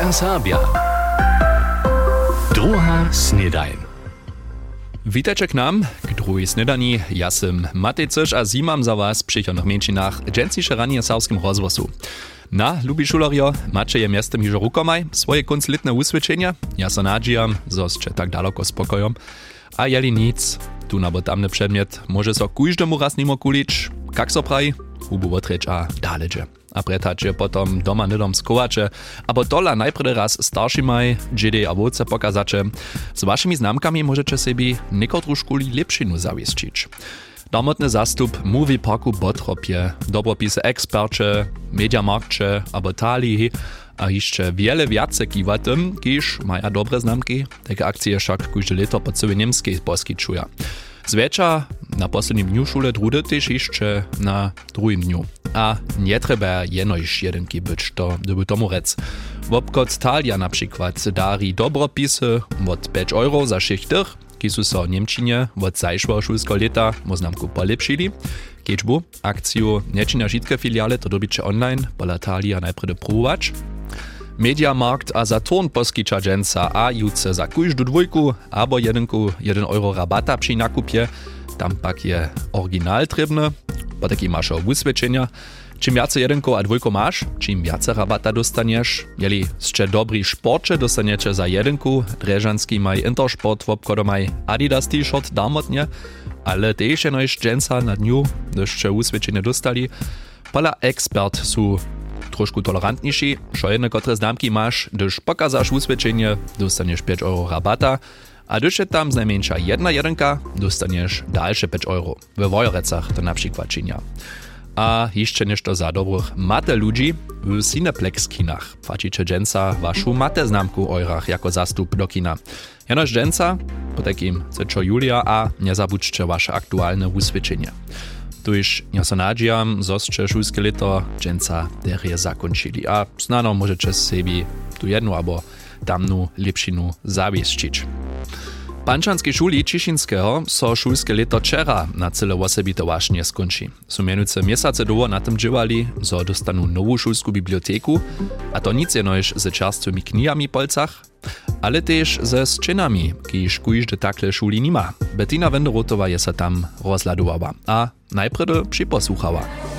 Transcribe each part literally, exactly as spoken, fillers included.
S R B. Druga snedajn. Witajcie k nam, k drugiej snedani. Ja sam Matej Cyš a zimam za was w przychodnych mięczynach dżęcisze ranie serbskim rozwosu. Na, lubi šulerjo, macie je miestem hižo rukomaj, swoje konclitne usvědčenia, ja so nadžijam, zosće tak daleko spokojom. A jeli nic, tu na tamny przedmiot może so kujždemu raz nimo kulič, kak so praji, hubu otreč a daleđe. A pretače potom doma nidom skovače, abo tola najprede raz staršimaj, džede a voce pokazače. Z vašimi znamkami możecie sobie niekotru škuli lepšinu zawiesčić. Damotny zastup Movie Parku Bottrop je, dobropisy ekspercze, mediamarkcze, abo talii, a jeszcze wiele więcej kiwa tym, kiż mają dobre znamki, takie akcje wszak każde leto po całej Niemskiej poskytują. Zwecza na poslednim dniu szule drudy też jeszcze na drugim dniu. A nie trzeba jenoś jedenki być, to gdyby tomu rec. Wobkot Talia na przykład dari dobropisy od pięć euro za szechtych, ki su so Niemčinie od zajšłego šulskiego leta moznamku polepšili. Keďbu akciju nečinja žitke filiale to dobiče online, pola Talia najprede próbować. Mediamarkt a Saturn poskyča dženca a juce za kujždu dvojku abo jedenku jeden euro rabata przy nakupie. Tam pak je original trebne, po taki masz usvedčenia. Čím viacej jedenko a dvojko máš, čím viacej rabata dostanieš. Jeli ste dobrý šporče, dostanete za jedenku, Drežanský maj Intersport v obchodu maj Adidas t-shirt darmotne, ale tež jenož dženca na dňu, došte usvedčenie dostali. Pola expert sú trošku tolerantniejsi, šo jedne kotre známky máš, když pokazáš usvedčenie, dostaneš pięć euro rabata, a když je tam znajmniejsza jedna jedenka, dostanieš dalsze pięć euro. We Wojorecach to na przykład činia. A jeszcze nešto za dobrych mate ludzi w Cineplex kinach. Płacicie dżęca waszu mate znamku eurach jako zastup do kina. Jenoż dżęca, po takim trzeciego julia, a nie zabudźcie wasze aktualne usvedčenie. Tuż ja so nadžijam, zosće šulske leto dżęca derje zakończyli, a znano możecie sobie tu jednu abo tamnu lepšinu zawiesčić. W Pančanskej šuli Čišinského so šulske leto čera na cele osobite wašnie skonči. Su mienice mjesace doło na tym dživali, zo dostanu nowu šulsku biblioteku, a to nic jenož ze čerstwymi knihami polcach, ale też ze sčenami, kiž kujžde takle šuli nima. Bettina Wenderotowa je se tam rozladowała, a najprede připosłuchała.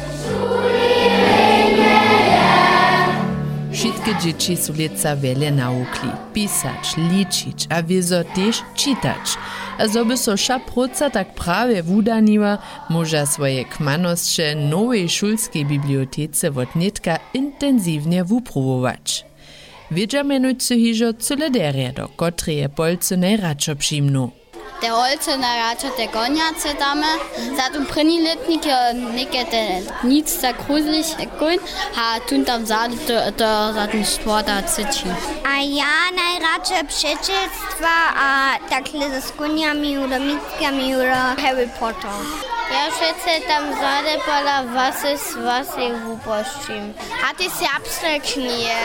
Wszystkie dzieci są leca wiele naukli. Pisać, liczyć, a wiezo też czytać. A zoby so šaproca tak prawie wudaniła, może swoje kmanosće nowej szulskiej bibliotece od netka intensywnie wuprowować. Wiedzia mianujcy hižo cyle derje, do kotre je polce najradšo přimnu. Te holce narača te konjace dame, zatem první letník nekete nic tak gruselig kun, a tun tam zade to, to zatem sporta ciči. A ja najradšej přečetstva a takhle se s konjami, oder mitkami, oder Harry Potter. Ja šece tam zade pola vasy s vasy vupoščím. A ty serbské knihe.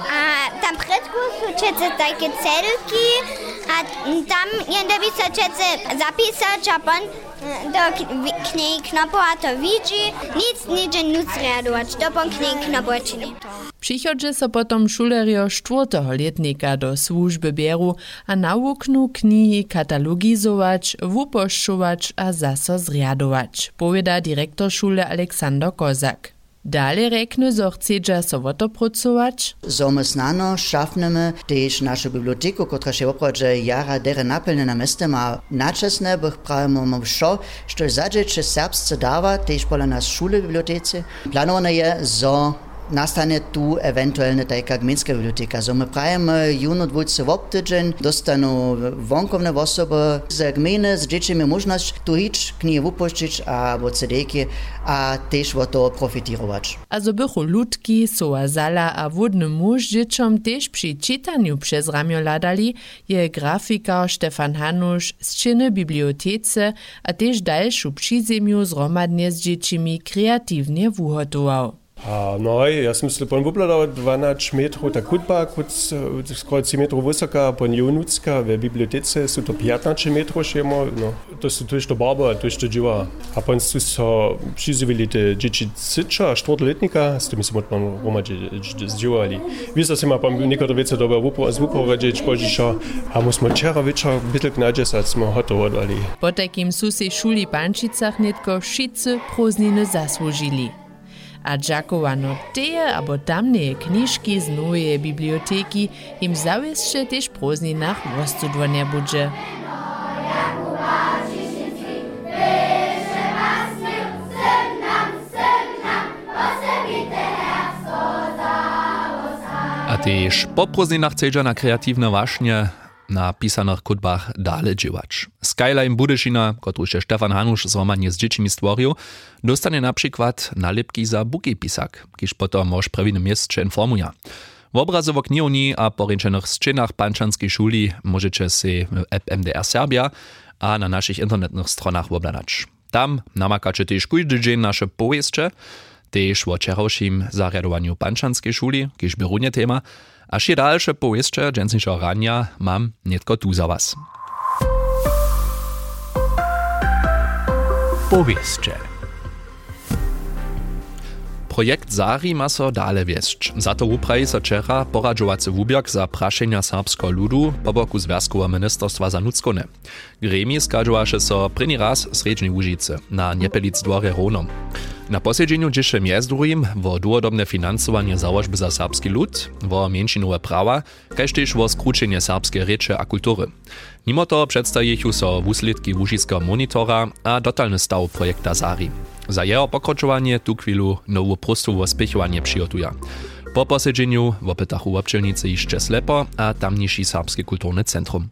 A tam predku sú čece také celky, a tam jende více čece zapisać, a pon do knihy knopu a to widzi, nic niče nuc readować, do pon knihy knopu čini. Přichodže so potom šulerjo štvrtého letnika do słužby bieru a nauknu knihy katalogizować, wupoščować a zaso zriadować, powiada direktor šule Aleksander Kozak. Dalej rekne, zo chcedža so wotopracować. So my znano šafneme tež našu biblioteku, która się oprodže jara dere napełne na meste ma načasne, bych pravimo všo, što zadžeče serbsce dava, tež pola nas šule bibliotece. Planowane je, zo nastane tu ewentualnie taka gminska biblioteka. So my prajemy juno dwójce w obtydzień, dostaną wonkovne osoby z gminy, z dziećmi możność tu iść, knihy wypuścić, albo C D-ki, a też o to profitirować. A zo bychu ludki, soa zala a wodny muž dzieciom też przy czytaniu przez ramio ladali, je grafikar Stefan Hanusz z czyny bibliotece, a też dalszą przyziemiu zromadnie z dziećmi kreatywnie wuhotował. A no, ja som si pon vubladal dvanásť metrov ta kutba, kut skoro tri metrov vysoká, pon Jonucka, v bibliotece sú to pätnásť metrov šemo, no, to sú tuž to barba, tuž to dživa. A pon sú so přizivili te džiči ciča, štvrtletnika, s tými som otman romadže zdživali. Vísa si ma pon niektoré veci dobre zvuporadžiť, požiša, a musimo čera večer bytlk nadžesať, smo hotovo dali. Po takým sú si šuli Pančicach netko šice prózdniny zaslúžili. A džakovano teje abo tamneje knižky z nowej biblioteki im zawieszcze też w prózdninach wostudwania budże. A też po prózdninach chcedza na kreatywne waśnie na pisanych kutbach dalej działać. Skyline Budyšina, który się Stefan Hanusz zromanie z dziećmi stworzył, dostanie na przykład nalepki za buki pisak, kiż potom moż prawiny miejsce informuje. W obrazy w knihovni a poręczonych scenach Pančanskiej szuli możecie się w app M D R Serbia a na naszych internetnych stronach obladać. Tam namakacie też każdy dzień nasze powieście, też o wczorajszym zariadowaniu Pančanskiej szuli, kiż bierunie tema, a še dalsze powieście dżęsniejszego rania mam nietko tu za was. Powieście. Projekt Zari ma so dale wiesć. Za to uprawi so wczera poradžovacy wubjak za praszenia serbskiego ludu po boku Związkowa Ministerstwa za Nuckone. Gremi skadžovaše so první raz Srednjej Łužice na Niepelic dworze Ronom. Na posiedzeniu dziś jest drugim wo długodobne finansowanie założby za serbski lud, wo mniejszynowe prawa, kaž też wo skručenie serbskiej rzeczy a kultury. Mimo to przedstawiają so wuslidki Łužického monitora a dotalny staw projekta Zari. Za jeho pokročovanie tu chvíľu novú prostú spěchovanie přijotuje. Po posiedzeniu w opytachu občelnicy jeszcze slepo a tamniejszy serbski kulturny centrum.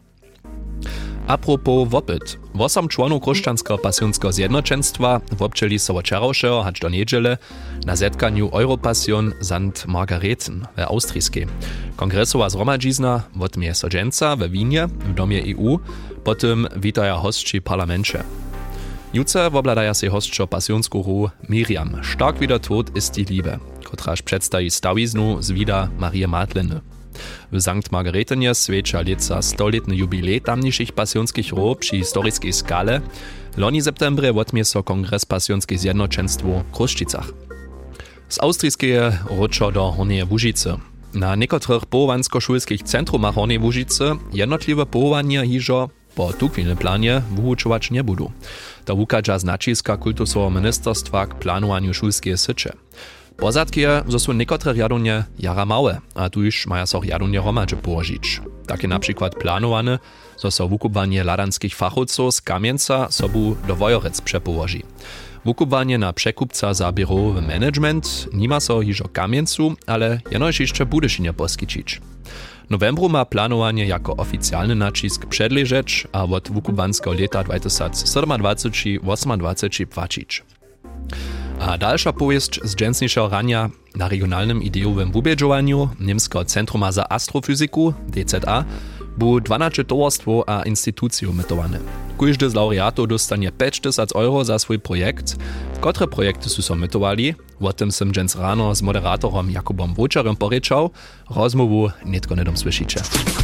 Apropos wopyt. Osam członów Kruščanského pasjonského zjednoczenstwa wobčeli so wczorajszego hacz do niedziele na zetkaniu Europassion Sankt Margareten w Austrijskiej. Kongresowa zhromadźizna wotmie so dżęca we Winie w domie E U, potem witaja hostči parlamencie. Jutce wobladaja się hostčo pasjonsku hru Miriam, stark wieder tot ist die Liebe, kotraż przedstawi stawiznu z vida Marie Madleny. W Sankt Margaretenie swiecza leca stoletny jubilej tamniejszych pasjonskich hru przy historycznej skale. Loni septembre wotmie so kongres pasjonskej zjednoczenstwo w Kruščicach. Z austrijskeje roczo do Hornieje Łužice. Na niekotrych połowansko-szulskich centrumach Hornieje Łužice jednotliwe połowania hižo po tukvilnym planie wuhučować nie budu. To wukađa značiska kultusowego ministerstwa k planowaniu szulskie sycze. Pozadkie, zo są niekotre riadunje jara małe, a tu już maja so riadunje romadže położyć. Takie na przykład planowane, zo so wukupwanie ladanskich fachowców z Kamienca sobu do Wojorec przepołoży. Wukupwanie na przekupca za biurowy management nima so hižo Kamiencu, ale jenoż jeszcze Budyšinie poskičić. Novembru ma planowanie jako oficjalny nacisk przedleżeć, a od wukubanskiego leta dwa tysiące siedemnадцать osiemnадцать płacić. A dalsza powieść z dżęsniejszego rania na regionalnym ideowym wubieżowaniu Niemskiego Centruma za Astrofizyku, D Z A, bu dwanaście towarstwo a instytucje umytowane. Każdy z laureatów dostanie pięć tysięcy euro za swój projekt. Kotre projekty są so mytowali, o tym sam dżęs rano z moderatorem Jakubom Wójczarem poryczał, rozmowu nitko nedom słyszycie.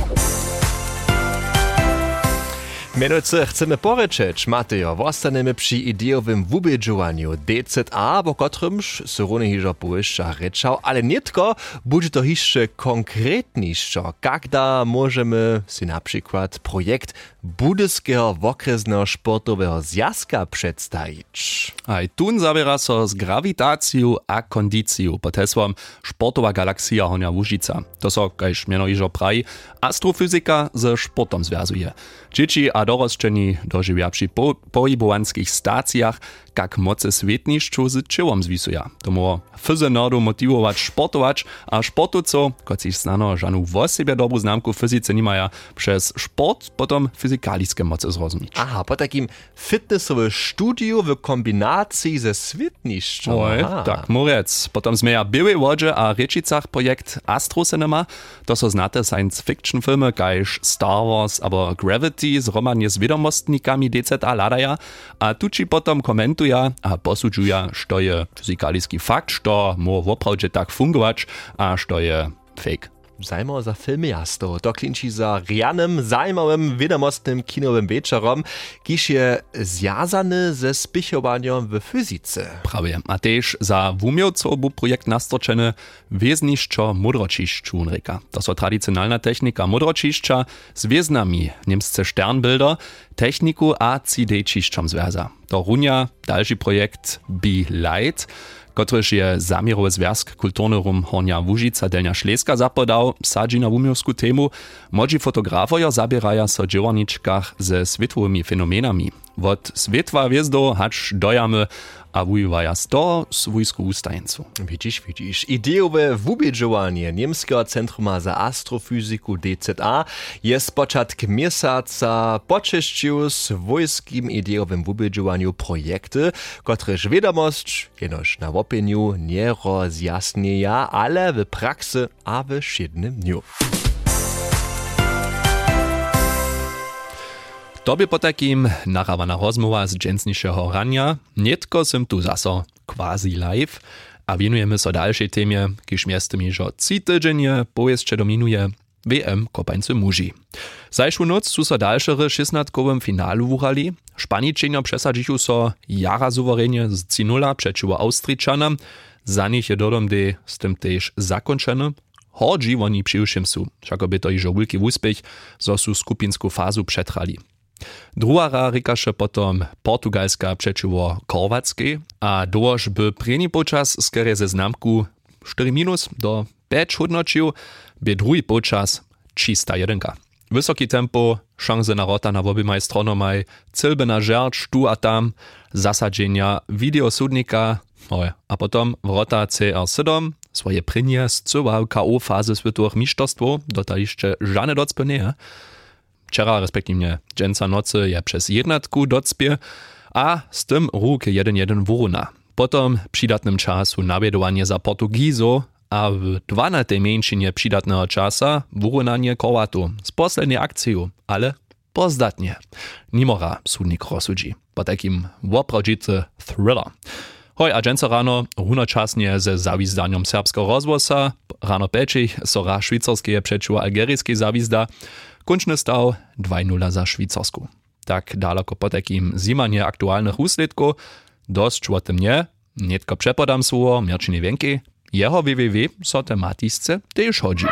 Mianowicie chcemy poryczeć, Matejo, wostanemy przy ideowym wubieżowaniu D Z A, o którymż Sorony hiżo powyższa ryczał, ale nie tylko, będzie to jeszcze konkretniejsze. Kada możemy si na przykład projekt Budyskiego okresnego sportowego zjazka przedstawić? A i tun zabiera so z grawitacją a kondycją pod hasłem Sportowa Galaxia Hornia Łužica. To so, kajż miano hižo praji, astrofizyka ze sportom związuje. Dzieci a dorosczeni dożywia przy po, pohybowanskich stacjach, jak moce swietniszczu z czyłom zwisuja. To mo fyzynerdu motiwować sportować, a sportowców, kociś znano żanu w siebie dobrą znamku w fizyce nie mają, przez sport potom fizykaliskie moce zrozumieć. Aha, po takim fitnessowym studiu w kombinacji ze swietniszczą. Oj, tak, murec. Potom sme ja były wodzie a Rečicach projekt Astro Cinema. To są znate science fiction filmy, kajż Star Wars, aber Gravity, zroma zajmanie z wiadomostnikami D Z A ladaja, a tuči potom komentuja a posudžuja, što je fyzikaliski fakt, što mo woprawdźe tak fungować, a što je fake. Zajmo za filmy jasto. To klinči za rianym, zajmowym, wiadomostnym kinowym wieczorom, kiż je zjazany ze spichowaniem w fizyce. Prawie. A też za wumiowców był projekt nastroczeny wiezniszczo mudročišću reka. To so tradycjonalna technika mudročišća z wieznami, niemsce Sternbilder, techniku a C D-čišćom związa. To runia dalszy projekt Be Light, kotryż je zamierowy związk kulturny rum Hornia Łužica Delnia Šleska zapodał, sadzi na wumiowsku temu, modzi fotografojo zabieraja so dziewarniczkach ze światowymi fenomenami. Wot światła wjezdo hacz dojamy, a wujowaja sto swójsku ustajeńcu. Widzisz, widzisz. Ideowe wubiedziwanie Niemskiego Centruma za Astrofizyku D Z A jest początek miesiąca poczyścił z wojskim ideowym wubiedziwaniu projekty, któreż wiadomość jenoż na opiniu nie rozjasnieja, ale w praksy a w siedmym dniu. Tobie po takim narawana rozmowa z dżęsniejszego rania, nietko sem tu zaso quasi live, a wienujemy so dalszej temie, kiż miastymi, że trzy tydzienie pojeźdźcze dominuje W M Kopańcy muži. Zajszłu noc su so dalszere szesnatkowym finalu wuchali, Španičenjo przesadzichu so jara suwerenie z trzy nula przeciwko Austričanom, za nich je dodom de z tym też zakończone. Hodzi oni przyjušim su, všako by to ižo wielki úspech, zo su skupinsku fazu przetrali. Druga rekaše potom Portugalska przeciwko Chorvatskiej, a doż by preni počas skere ze znamku cztery minus do pięć hodnočił, by drugi počas čista jedynka. Wysoki tempo, szanse na rota na obymaj stronomaj, cilby na żercz tu a tam, zasadzenia videosudnika, oj, a potom wrota C R siedem, swoje prynie zcywał K O fazy światowych mistrzostwo, dotaliście żadne docpy. Wczera, respektywnie dżęca nocy, je przez jednatku docpie, a z tym ruk jeden jeden wuruna. Potom przydatnym czasu nawiedowanie za Portugizo, a w dwunastej mniejszynie przydatnego czasa wurunanie korwatu z posledniej akcją, ale pozdatnie. Nimora sudnik rozsudzi. Po takim woprawdzicy thriller. Hoj, a dżęca rano runočasnie ze zawizdaniem serbskiego rozwosa, rano pečich sora švicarskie przeciwko algerijskiej zawizda, kończny stał dwa nula za Švicarsku. Tak daleko po takim zimanie aktualnych úsledków, dość o tym nie, nietko przepodam słowo Mirčiny Wienki, jeho www so tematisce też chodzi.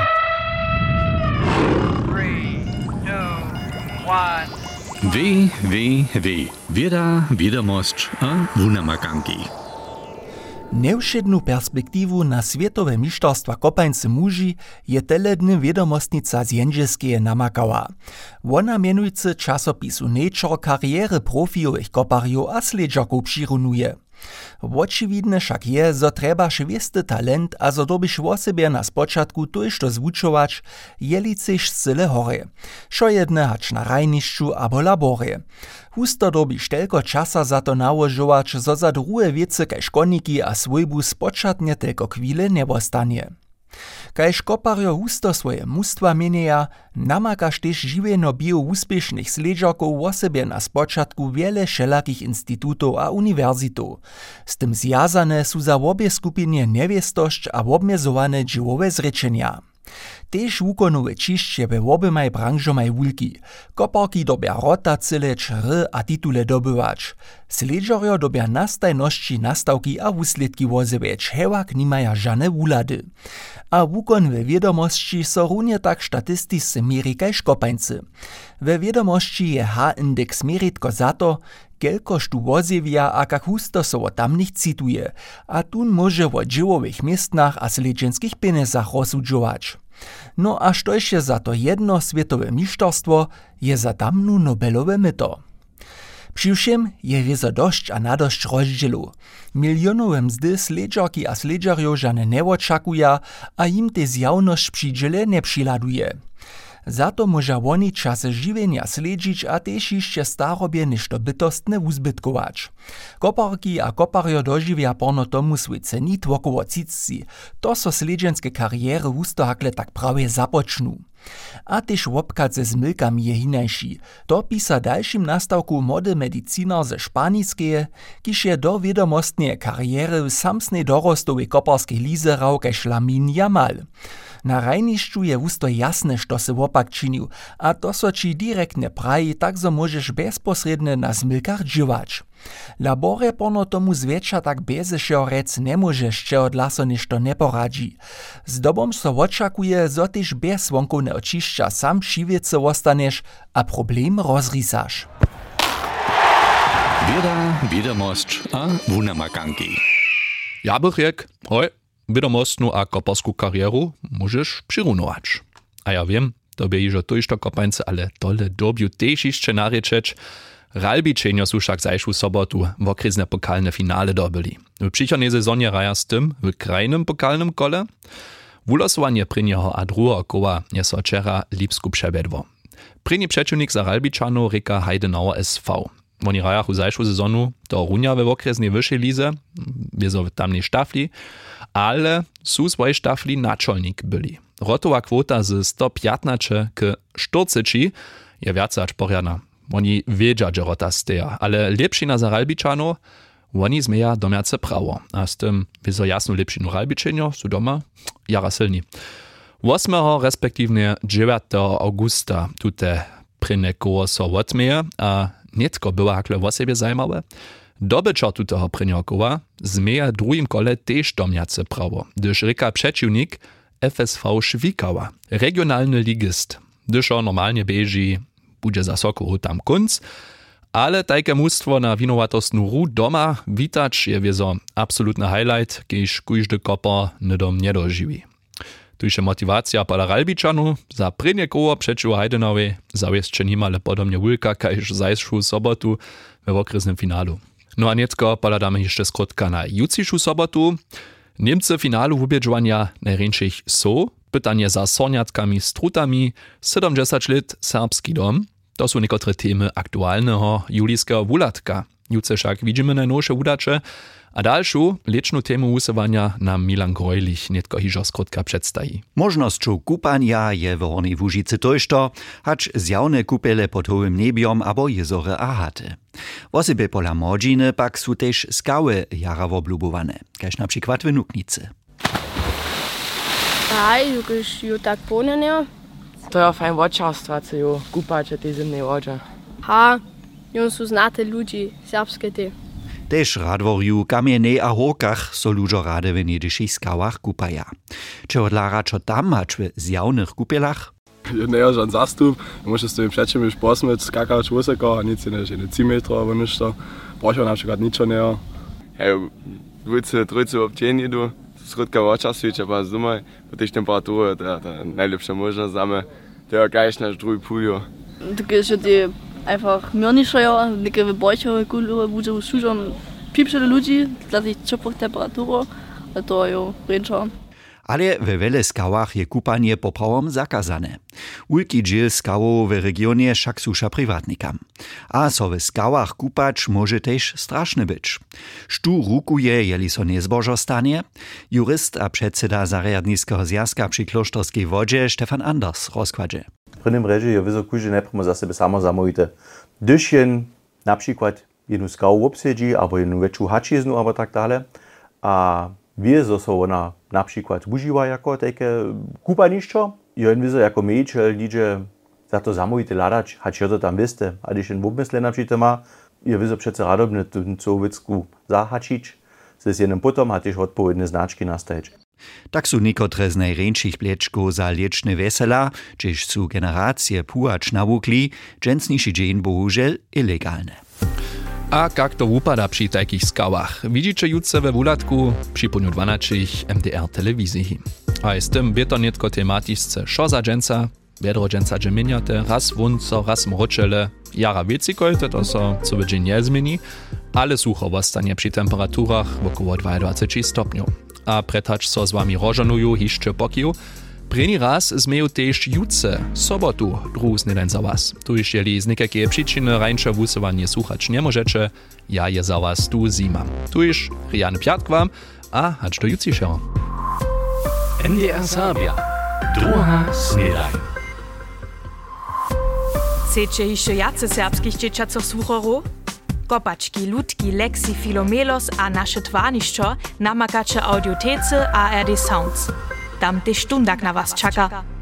W, W, W. Wieda, wiadomość a wunamakanki. Nevšednu perspektivu na Światowe mistrzostwa Kopańcy muži je teledny wiadomostnica z Jędrzejskeje namakała. Ona mianujcy czasopisu Nature kariery profijowych koparjów a sledżaków przirunuje. Očividne však je, zo trebaš wiesty talent a zo dobiš o sebie na spočatku tojšto zwučować, jeli chceš cyle hore. Šo jedne hač na rajnišću abo labore. Husto dobiš telko časa za to nałožować, zo za druhe wiece kaj školniki a svojbu spočatne telko chwile nebostanie. Kaž koparjo husto swoje mustwa mienia, namakaš tež žiweno bio úspěšnych sledžakov o sebie na spočatku wiele všelakých institutov a univerzitov. S tym zjazane sú za obie skupiny neviestosť a obmezované dživowe zrečenia. Tež wukonowe čišće we obymaj branžomaj wulki. Koparki dobia rota cyle čr a titule dobywać. Sledžarjo dobia nastajnosći nastawki a wusledki wozewieć, hewak nimaja žane wulady. A wukon we wiadomości so runie tak statistiscy mieri kaj Kopańcy. We wiadomości je H-indeks mieritko za to, kelkož tu wozewia a kak husto so o tamnych cituje, a tun może o džiwowych miestnach a sledženskich penezach rozsudžować. No a štož je za to jedno światowe mistrzostwo, je za tamnu Nobelowe myto. Přiwšem je wiezo dość a nadość rozdzielu. Milionowe mzdy sledžarki a sledžarjo žane neočakuja, a im te zjawność przy dziele nie przyladuje. Za to może oni czasy żywienia sledzić a też jeszcze starobie ništo bytostne uzbytkować. Koparki a kopario dożywia porno tomu swój cenit wokoło cicci. To so sledźenske kariery ustohakle tak prawie zapocznu. A też łopkat ze zmylkami je hinajši. To pisa dalszym nastawku młody medicinar ze Španiskeje, kiż je do wiadomostnej kariery w samsnej dorostowej koparskiej lize rauke Šlamin Jamal. Na rajnišću je wusto jasne, što se łopak činił, a to so ci direktne praji, tak zo możesz bezposredne na zmylkach džiwać. Labore porno tomu zwiecza tak bezešeho rec ne możesz, če od laso ništo ne poradzi. Z dobom so očakuje, zo tyž bez wonkovne očišća sam šivice ostaneš, a problem rozrisaš. Wieda, wiadomość, a wunamaganki. Ja bych jak, hoj, wiadomostnu a koparsku karieru możesz przyrunować. A ja wiem, tobie iżo to išto kopańce, ale tole dobiu też jeszcze naryczeć. Ralbičenjo su však zajšu sobotu w okresne pokalne finale dobili. W przychodnej sezonie raja z tym w krajnym pokalnym kole wulosowanie prynjeho a drugo koła je so wczera Lipsku przebedło. Prynji przeciwnik za Ralbičanów reka Heidenauer S V. Oni rajachu zajšu sezonu do runja we okresnej wyższej lize, wieso w tamnej štafli, ale su swoje štafli naczelnik byli. Rotowa kwota z sto piętnaście k czterdzieści je więcej aż poriadna. Oni wiedzia, że rota steja, ale lepšina za Ralbičanov, oni zmeja domiace prawo. A z tym, wieso jasnu lepšinu Ralbičenjo, su doma jara silni. ósmego respektívne dziewiątego augusta tute prynne koło so odmeje, a netko była hakle o siebie zajmowe. Dobyczar tutego prynnego koła zmeja drugim kole też domiace prawo, gdyż reka przeciwnik F S V Švikawa, regionalny ligist, gdyż on normalnie bieži bude za Sokołu tam kunc, ale tajke mustwo na winowatostnu ru doma witać je wiezo absolutny highlight, kiedyś kujżdy kopar nidom nie dożywi. Tuže motivacja pola Ralbičanu za prynje koło przeciw Heidenauer zawieszcze nimale podobnie wulka, kajż zajszł sobotu we okresnym finalu. No a netko pola damy jeszcze skrótka na jutrzejszą sobotu. Niemcy finalu wubieżwania najręczych so, pytanie za sorniatkami z trutami, siedemdziesiąt lat serbski dom. To są niektóre temy aktualnego julijskiego wulatka. Jutce však widzimy najnowsze udacze, a dalszą leczną temu usuwania nam Milan Grojlich netko hižo skrótka przedstawi. Możnością kupania je w Hornej Łužicy tojšto, hacz zjawne kupele pod hołym nebiom abo jezore a haty. Wosebie pola młodziny pak su też skały jara woblubowane, kaž na przykład w Nuknicy. Aj, już ju tak ponenio. To je fajn vočarstva, co ju kupače te zimnej vodže. Ha, ju su znate ludzi, serbske te. Też radworju kamienie a horkach so ludzo rade w niedyszych skałach kupaja. Czy odlara čo tam hacz w zjawnych kupelach? Nie, ja żaden zastup. Musisz sobie przecież już posmyć, skakać wysoko, a nic nie, nie trzy metry, albo nic to. Proszę na przykład nic nie. Ja, dwójce, trójce obcieni du. Skrótka vočarstwić, aber zumaj, po tej temperatury, to je najlepsza możliwość zame. To je gleich nasz drugi puljo. Tak jest, że ty einfach miernischer, neke wyborcze kultury, budzą służą pipsze ludzi, dla tych ciepłych temperatur, a to je ręcza. Ale we wiele skałach je kupanie poprawom zakazane. Ulki dziel skałów w regionie však susza prywatnikam. A so w skałach kupać może też straszne być. Sztu rukuje, jeli so niezbożo stanie? Jurist a przedseda zariadniskiego zjazka przy klosztorskiej wodzie Stefan Anders rozkładzie. W prynnym reži je wizo kuži najprve za sebe samo zamojite. Gdyż jen na przykład jednu skału obsedzi, albo jednu väčšiu hačiznu, albo tak dále, a wie, zo so ona na przykład używa jako takie kupanišćo, i on wizo jako mejčel lidzie za to zamojite ladać, hacz ja to tam wiste, a když jen obmysle na przykład ma, je wizo přece radobne tu covicku zahačić, z jednym potom a też odpowiednie znaczki nastajeć. Tak su niekotre z najręczych plečkov za liečne vesela, čiž su generacje puhač nawukli, dżęsniejszy dzień bohužel ilegalne. A jak to upada przy takich skałach? Widzicie jutce we wulatku przy poniu dwanaście M D R telewizji. A z tym bieto netko tematisce šo za dżęca, biedro dżęca dżemieniate, raz wunco, raz mročele, jara wiecikojte, to so co będzie nie zmieni, ale sucho ostanie przy temperaturach około dwadzieścia stopniów. A pretacz so z wami rożonuju hiszcze pokiju, Preni raz zmeju tež jutce, sobotu, druhu snedań za was. Tu już jeli z nekakie przyczyny rańcze wusowanie słuchać nie możecie, ja je za was tu zimam. Tu już Rian Piatk wam, a hacz do jutrzejszego. N D R Serbia. Druga snedań. Chcecie jeszcze jacy serbskich dzieciaców słuchorów? Kopaczki, Ludki, Lexi, Filomelos a nasze twarniszczo namakacie audiotece A R D Sounds. Tam też sztundak na was czeka.